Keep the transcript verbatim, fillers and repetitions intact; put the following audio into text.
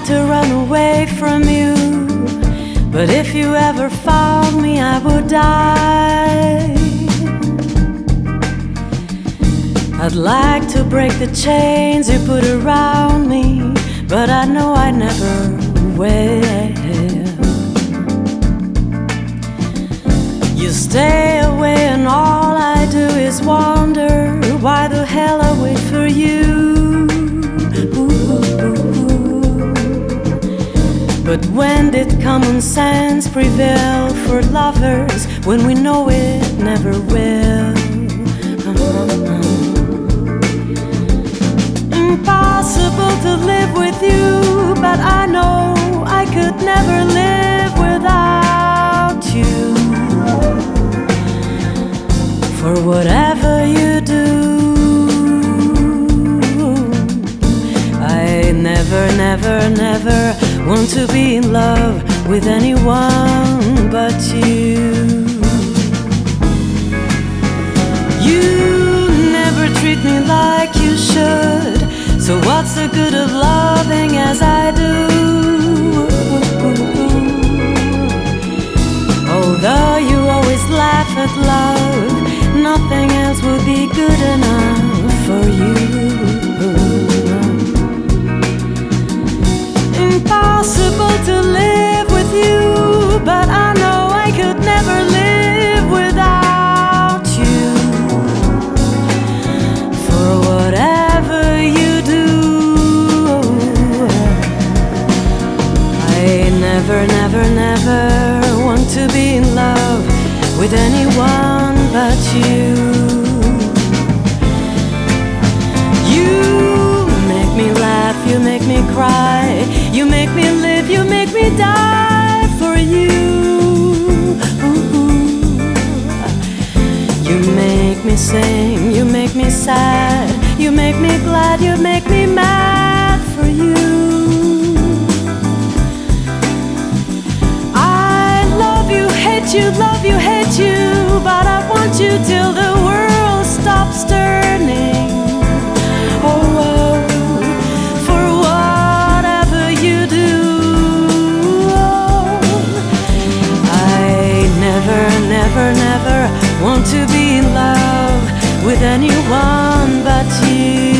to run away from you, but if you ever found me, I would die. I'd like to break the chains you put around me, but I know I never will. You stay away and all I do is wonder why the hell I wait for you. But when did common sense prevail for lovers when we know it never will? Impossible to live with you, but I know I could never live without you. For whatever you do, I never, never, never want to be in love with anyone but you. You never treat me like you should, so what's the good of loving as I do? Although you always laugh at love, nothing else will be good enough for you. Impossible to live with you, but I know I could never live without you. For whatever you do, I never, never, never want to be in love with anyone but you. You make me laugh, you make me cry, you make me live, you make me die for you. You make me sing, you make me sad, you make me glad, you make me mad for you. I love you, hate you, love you, hate you, but I want you till the world stops turning. Oh, oh, for whatever you do, oh, I never, never, never want to be in love with anyone but you.